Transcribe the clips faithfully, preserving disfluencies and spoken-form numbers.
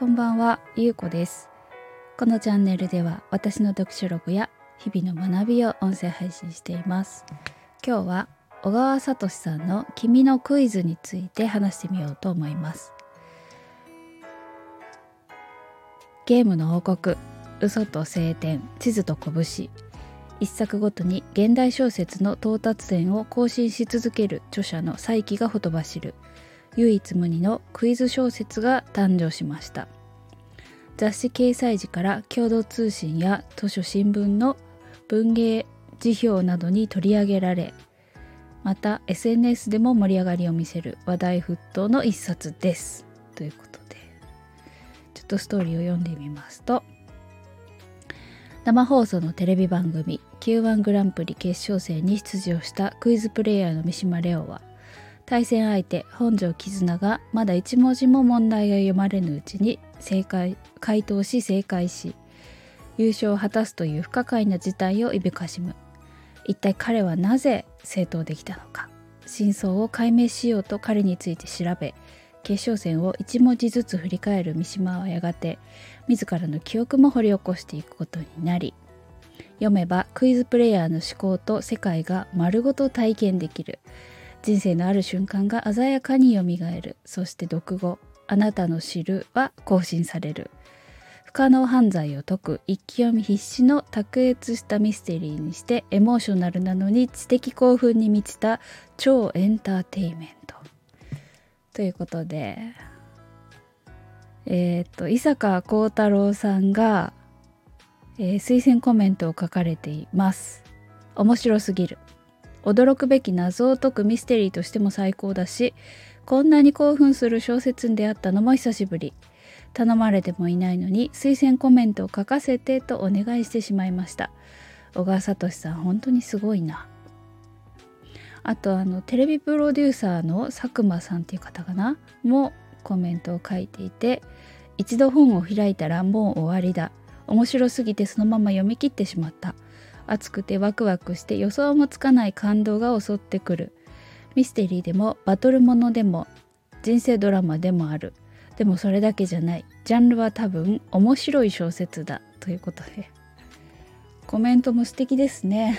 こんばんは、ゆうこです。このチャンネルでは私の読書ログや日々の学びを音声配信しています。今日は小川聡さんの君のクイズについて話してみようと思います。ゲームの王国、嘘と晴天、地図と拳。一作ごとに現代小説の到達点を更新し続ける著者の才気がほとばしる唯一無二のクイズ小説が誕生しました。雑誌掲載時から共同通信や図書新聞の文芸辞表などに取り上げられ、また エスエヌエス でも盛り上がりを見せる話題沸騰の一冊です。ということで、ちょっとストーリーを読んでみますと、生放送のテレビ番組 キューワン グランプリ決勝戦に出場したクイズプレイヤーの三島レオは、対戦相手本庄絆がまだ一文字も問題が読まれぬうちに正解回答し正解し優勝を果たすという不可解な事態をいぶかしむ。一体彼はなぜ正答できたのか。真相を解明しようと彼について調べ、決勝戦を一文字ずつ振り返る三島はやがて自らの記憶も掘り起こしていくことになり、読めばクイズプレイヤーの思考と世界が丸ごと体験できる。人生のある瞬間が鮮やかによみがえる。そして読後、あなたの知るは更新される。不可能犯罪を解く一気読み必至の卓越したミステリーにして、エモーショナルなのに知的興奮に満ちた超エンターテインメントということで、えっと伊坂幸太郎さんが、えー、推薦コメントを書かれています。面白すぎる。驚くべき謎を解くミステリーとしても最高だし、こんなに興奮する小説に出会ったのも久しぶり。頼まれてもいないのに推薦コメントを書かせてとお願いしてしまいました。小川聡さん本当にすごいな。あとあのテレビプロデューサーの佐久間さんっていう方かなもコメントを書いていて、一度本を開いたらもう終わりだ。面白すぎてそのまま読み切ってしまった。熱くてワクワクして予想もつかない感動が襲ってくる。ミステリーでもバトルものでも人生ドラマでもある。でもそれだけじゃない。ジャンルは多分面白い小説だということで、コメントも素敵ですね。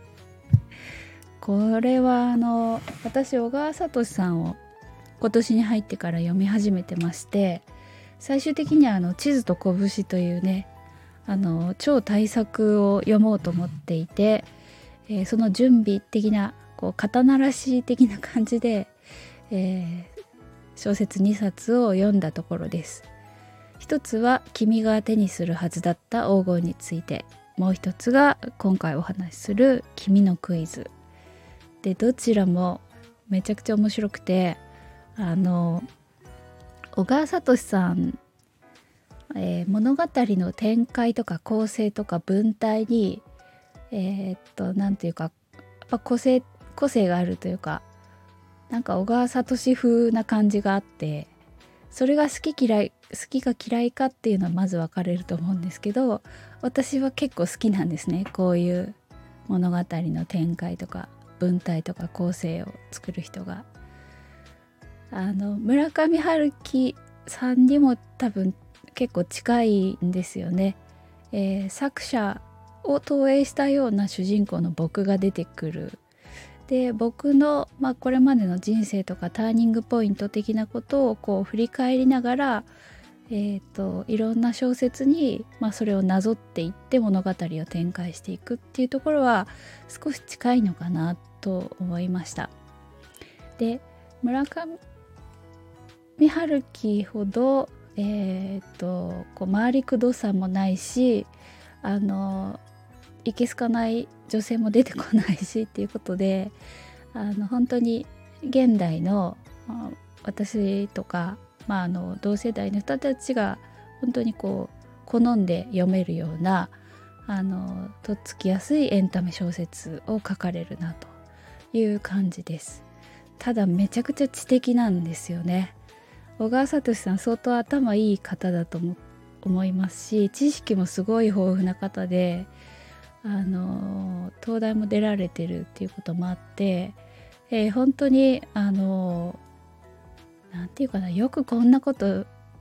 これはあの私小川聡さんを今年に入ってから読み始めてまして、最終的にはあの地図と拳というね、あの超大作を読もうと思っていて、えー、その準備的なこう肩慣らし的な感じで、えー、小説にさつを読んだところです。一つは君が手にするはずだった黄金について、もう一つが今回お話しする君のクイズで、どちらもめちゃくちゃ面白くて、あの小川聡さん、えー、物語の展開とか構成とか文体にえー、っとなんていうか、やっぱ個性個性があるというか、なんか小川聡風な感じがあって、それが好き嫌い好きか嫌いかっていうのはまず分かれると思うんですけど、私は結構好きなんですね。こういう物語の展開とか文体とか構成を作る人が。あの村上春樹さんにも多分結構近いんですよね。えー、作者を投影したような主人公の僕が出てくる。で、僕の、まあ、これまでの人生とかターニングポイント的なことをこう振り返りながら、えーと、いろんな小説に、まあ、それをなぞっていって物語を展開していくっていうところは少し近いのかなと思いました。で、村上春樹ほど、えーと、こう回りくどさもないし、あのいけすかない女性も出てこないしっていうことで、あの本当に現代の、まあ、私とか、まあ、あの同世代の人たちが本当にこう好んで読めるような、あのとっつきやすいエンタメ小説を書かれるなという感じです。ただめちゃくちゃ知的なんですよね。小川聡さん相当頭いい方だと思いますし、知識もすごい豊富な方で、あの東大も出られてるっていうこともあって、えー、本当にあのなんていうかな、よくこんなこと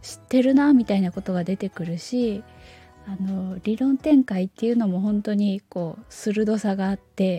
知ってるなみたいなことが出てくるし、あの理論展開っていうのも本当にこう鋭さがあって、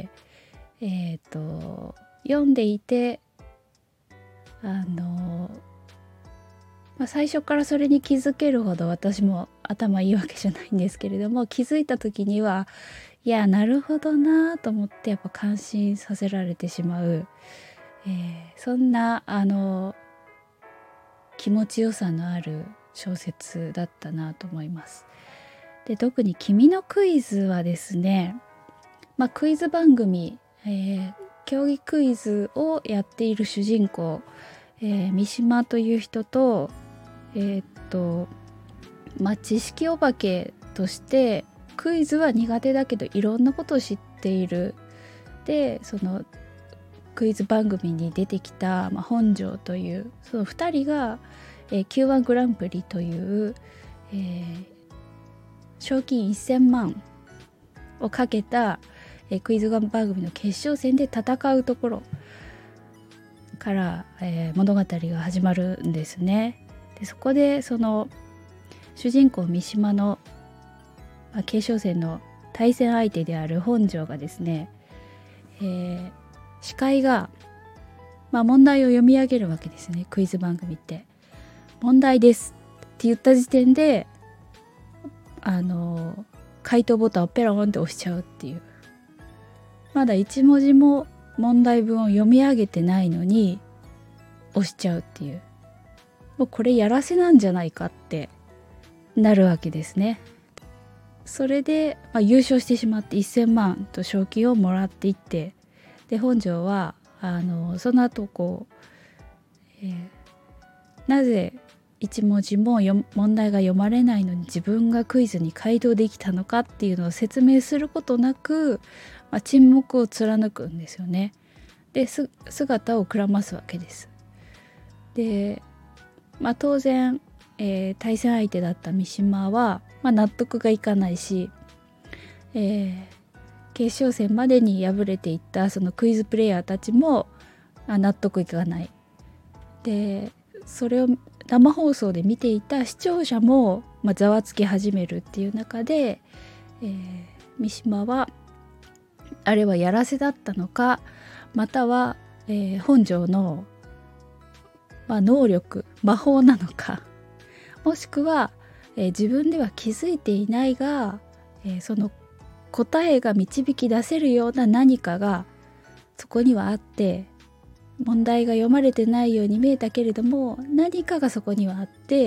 えーと読んでいてあの、まあ、最初からそれに気づけるほど私も頭いいわけじゃないんですけれども、気づいた時にはいやなるほどなと思ってやっぱ感心させられてしまう、えーそんなあの気持ちよさのある小説だったなと思います。で特に君のクイズはですね、まあ、クイズ番組、えー競技クイズをやっている主人公、えー三島という人と、えーっとまあ知識お化けとしてクイズは苦手だけどいろんなことを知っている。でそのクイズ番組に出てきた、まあ、本庄というそのふたりが、えー、キューワン グランプリという、えー賞金せんまんをかけた、えークイズ番組の決勝戦で戦うところから、えー物語が始まるんですね。でそこでその主人公三島の、まあ、決勝戦の対戦相手である本庄がですね、えー司会が、まあ、問題を読み上げるわけですね。クイズ番組って問題ですって言った時点であの回答ボタンをペロンって押しちゃうっていう、まだ一文字も問題文を読み上げてないのに押しちゃうっていう、もうこれやらせなんじゃないかってなるわけですね。それで、まあ、優勝してしまってせんまんと賞金をもらっていって、で本庄はあのその後こう、えーなぜ一文字もよ問題が読まれないのに自分がクイズに回答できたのかっていうのを説明することなく、まあ、沈黙を貫くんですよね。です姿をくらますわけです。で、まあ、当然、えー対戦相手だった三島は、まあ、納得がいかないし、えー決勝戦までに敗れていったそのクイズプレイヤーたちもあ納得いかない。でそれを生放送で見ていた視聴者も、まあ、ざわつき始めるっていう中で、えー三島はあれはやらせだったのか、または、えー本庄の、まあ、能力魔法なのか、もしくは、えー自分では気づいていないが、えーその答えが導き出せるような何かがそこにはあって、問題が読まれてないように見えたけれども何かがそこにはあって、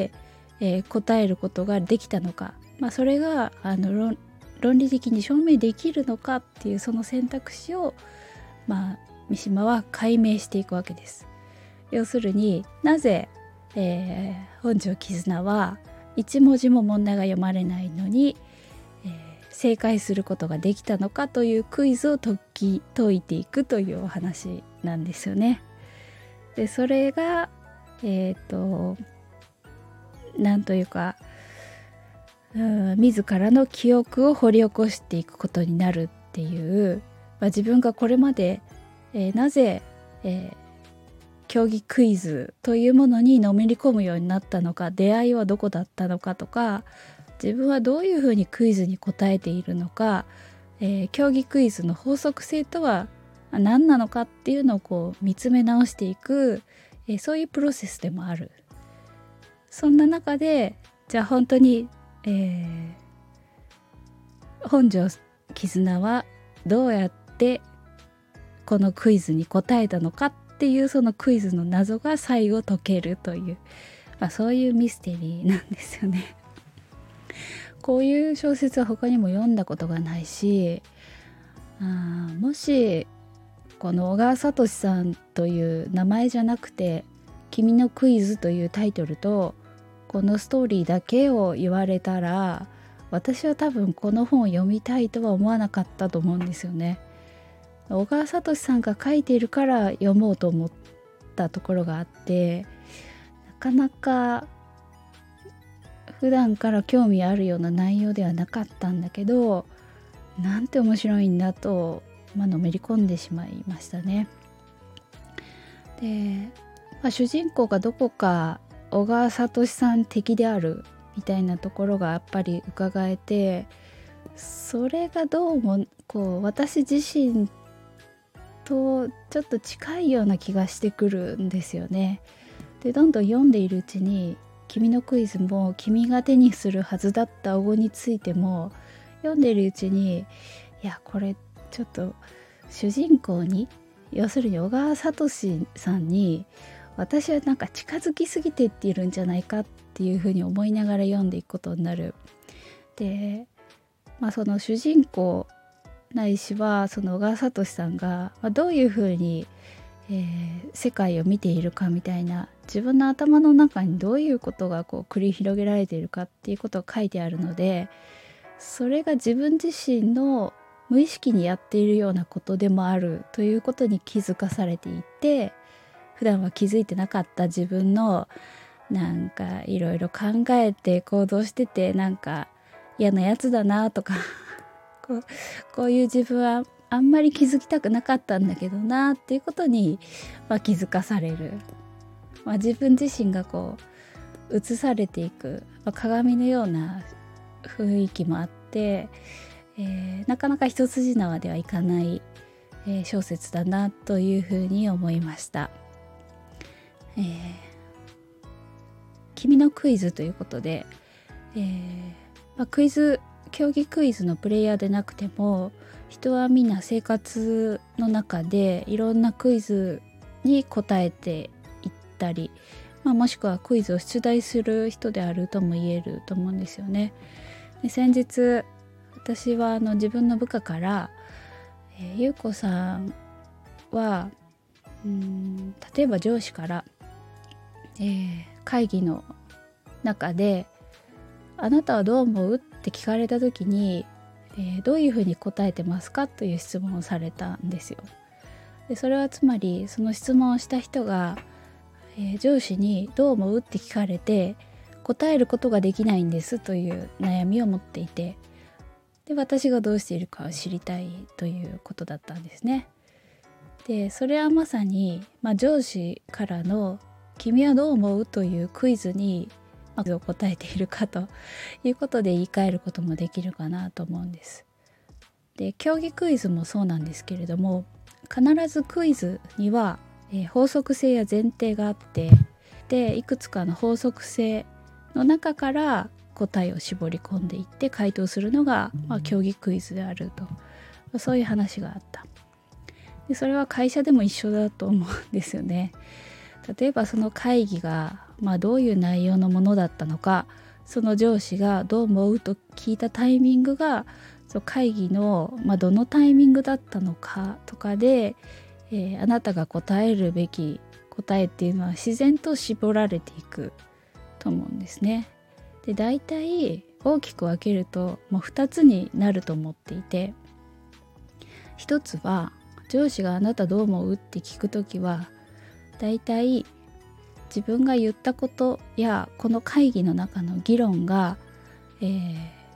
えー答えることができたのか、まあ、それがあの 論, 論理的に証明できるのかっていうその選択肢を、まあ、三島は解明していくわけです。要するになぜ、えー本庄絆は一文字も問題が読まれないのに、えー正解することができたのかというクイズを解き解いていくというお話なんですよね。でそれがえっ、となんというか、うん自らの記憶を掘り起こしていくことになるっていう、まあ、自分がこれまで、えーなぜ、えー競技クイズというものにのめり込むようになったのか、出会いはどこだったのかとか、自分はどういうふうにクイズに答えているのか、えー競技クイズの法則性とは何なのかっていうのをこう見つめ直していく、えーそういうプロセスでもある。そんな中でじゃあ本当に、えー本庄絆はどうやってこのクイズに答えたのかっていうそのクイズの謎が最後解けるという、まあ、そういうミステリーなんですよね。こういう小説は他にも読んだことがないし、あーもしこの小川聡さんという名前じゃなくて「君のクイズ」というタイトルとこのストーリーだけを言われたら、私は多分この本を読みたいとは思わなかったと思うんですよね。小川聡さんが書いているから読もうと思ったところがあって、なかなか普段から興味あるような内容ではなかったんだけど、なんて面白いんだと、まあのめり込んでしまいましたね。で、まあ、主人公がどこか小川聡さん的であるみたいなところがやっぱり伺えて、それがどうもこう私自身とちょっと近いような気がしてくるんですよね。でどんどん読んでいるうちに君のクイズも君が手にするはずだったおごについても読んでいるうちに、いやこれちょっと主人公に、要するに小川聡さんに私はなんか近づきすぎてっているんじゃないかっていうふうに思いながら読んでいくことになる。で、まあ、その主人公ないしはその小川聡さんが、まあ、どういうふうに、えー、世界を見ているかみたいな、自分の頭の中にどういうことがこう繰り広げられているかっていうことが書いてあるので、それが自分自身の無意識にやっているようなことでもあるということに気づかされていて、普段は気づいてなかった自分のなんかいろいろ考えて行動しててなんか嫌なやつだなとかこう、こういう自分はあんまり気づきたくなかったんだけどなっていうことに、まあ、気づかされる、まあ、自分自身がこう映されていく、まあ、鏡のような雰囲気もあって、えー、なかなか一筋縄ではいかない、えー、小説だなというふうに思いました。えー、君のクイズということで、えーまあ、クイズ競技クイズのプレイヤーでなくても人はみんな生活の中でいろんなクイズに答えていったり、まあ、もしくはクイズを出題する人であるとも言えると思うんですよね。で先日私はあの自分の部下から、えー、ゆうこさんはうーん例えば上司から、えー、会議の中であなたはどう思うって聞かれた時に、えー、どういうふうに答えてますかという質問をされたんですよ。でそれはつまりその質問をした人が、えー、上司にどう思うって聞かれて答えることができないんですという悩みを持っていて、で私がどうしているかを知りたいということだったんですね。でそれはまさに、まあ、上司からの君はどう思うというクイズに答えているかということで言い換えることもできるかなと思うんです。で競技クイズもそうなんですけれども、必ずクイズには、えー、法則性や前提があって、でいくつかの法則性の中から答えを絞り込んでいって回答するのが、まあ、競技クイズであると、そういう話があった。でそれは会社でも一緒だと思うんですよね。例えばその会議が、まあ、どういう内容のものだったのか、その上司がどう思うと聞いたタイミングがその会議の、まあ、どのタイミングだったのかとかで、えー、あなたが答えるべき答えっていうのは自然と絞られていくと思うんですね。で大体大きく分けるともうふたつになると思っていて、ひとつは上司があなたどう思うって聞くときはだいたい自分が言ったことやこの会議の中の議論が、えー、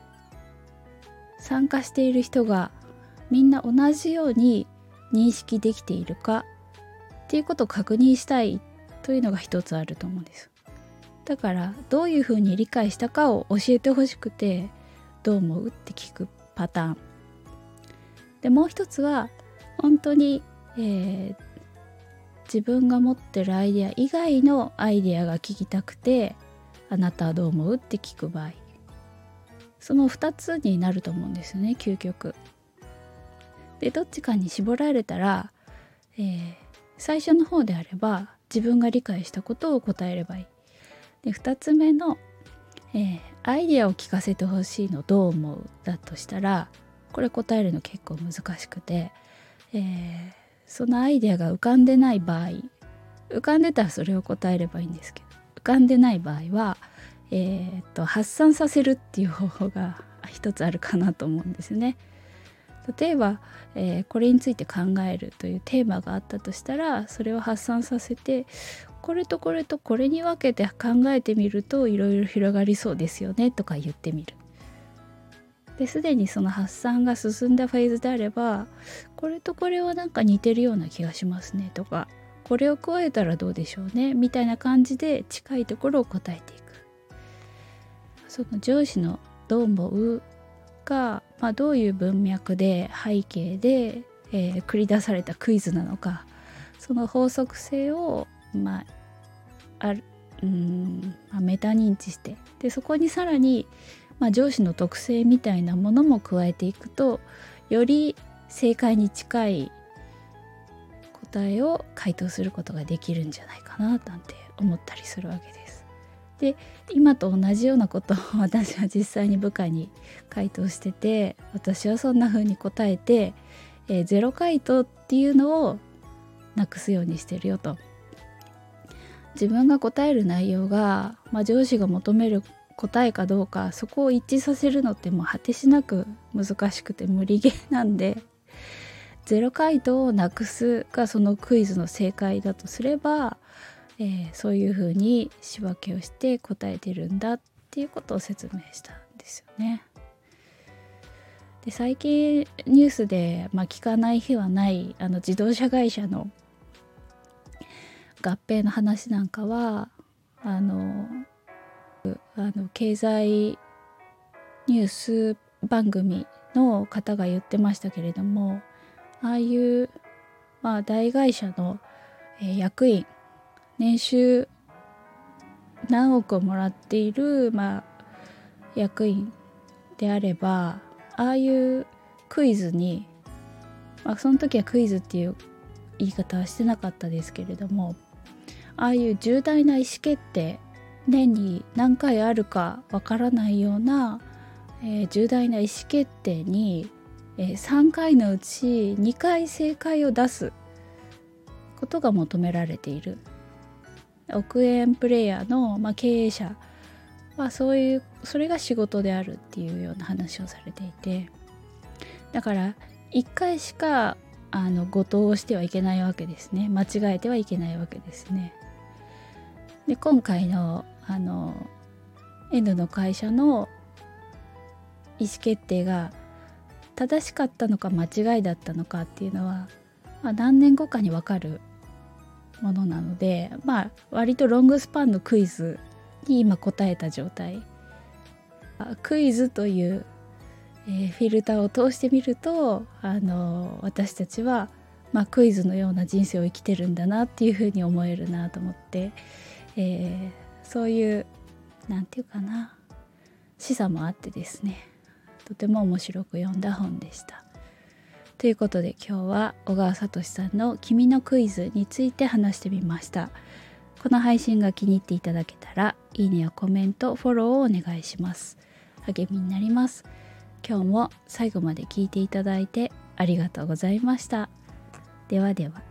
参加している人がみんな同じように認識できているかっていうことを確認したいというのが一つあると思うんです。だからどういうふうに理解したかを教えてほしくてどう思うって聞くパターンで、もう一つは本当に、えー、自分が持ってるアイデア以外のアイデアが聞きたくてあなたはどう思うって聞く場合、そのふたつになると思うんですよね、究極で。どっちかに絞られたら、えー、最初の方であれば自分が理解したことを答えればいい。でふたつめの、えー、アイデアを聞かせてほしいのどう思うだとしたら、これ答えるの結構難しくて、えー、そのアイデアが浮かんでない場合、浮かんでたらそれを答えればいいんですけど、浮かんでない場合は、えー、と発散させるっていう方法が一つあるかなと思うんですね。例えば、えー、これについて考えるというテーマがあったとしたら、それを発散させて、これとこれとこれに分けて考えてみるといろいろ広がりそうですよねとか言ってみる。ですでにその発散が進んだフェーズであれば、これとこれはなんか似てるような気がしますねとか、 これを加えたらどうでしょうねみたいな感じで近いところを答えていく。その上司のどう思うが、まあ、どういう文脈で背景で、えー繰り出されたクイズなのか、その法則性を、まあ、あるうーん、まあ、メタ認知して、でそこにさらに、まあ、上司の特性みたいなものも加えていくと、より正解に近い答えを回答することができるんじゃないかななんて思ったりするわけです。で今と同じようなことを私は実際に部下に回答してて、私はそんな風に答えて、えーゼロ回答っていうのをなくすようにしてるよと。自分が答える内容が、まあ、上司が求める答えかどうか、そこを一致させるのってもう果てしなく難しくて無理ゲーなんで、ゼロ回答をなくすがそのクイズの正解だとすれば、えーそういうふうに仕分けをして答えてるんだっていうことを説明したんですよね。で最近ニュースで、まあ、聞かない日はないあの自動車会社の合併の話なんかは、あのあの経済ニュース番組の方が言ってましたけれども、ああいう、まあ、大会社の、えー役員、年収何億をもらっている、まあ、役員であれば、ああいうクイズに、まあ、その時はクイズっていう言い方はしてなかったですけれども、ああいう重大な意思決定、年に何回あるかわからないような、えー重大な意思決定に、えーさんかいのうちにかい正解を出すことが求められている。億円プレイヤーの、まあ、経営者はそういうそれが仕事であるっていうような話をされていて、だからいっかいしかあの誤答をしてはいけないわけですね。間違えてはいけないわけですね。で今回のあの N の会社の意思決定が正しかったのか間違いだったのかっていうのは、まあ、何年後かに分かるものなので、まあ割とロングスパンのクイズに今答えた状態。クイズという、えーフィルターを通してみると、あの私たちは、まあ、クイズのような人生を生きてるんだなっていうふうに思えるなと思って、えーそういうなんていうかな、示唆もあってですね、とても面白く読んだ本でした。ということで今日は小川聡さんの君のクイズについて話してみました。この配信が気に入っていただけたらいいねやコメント、フォローをお願いします。励みになります。今日も最後まで聞いていただいてありがとうございました。ではでは。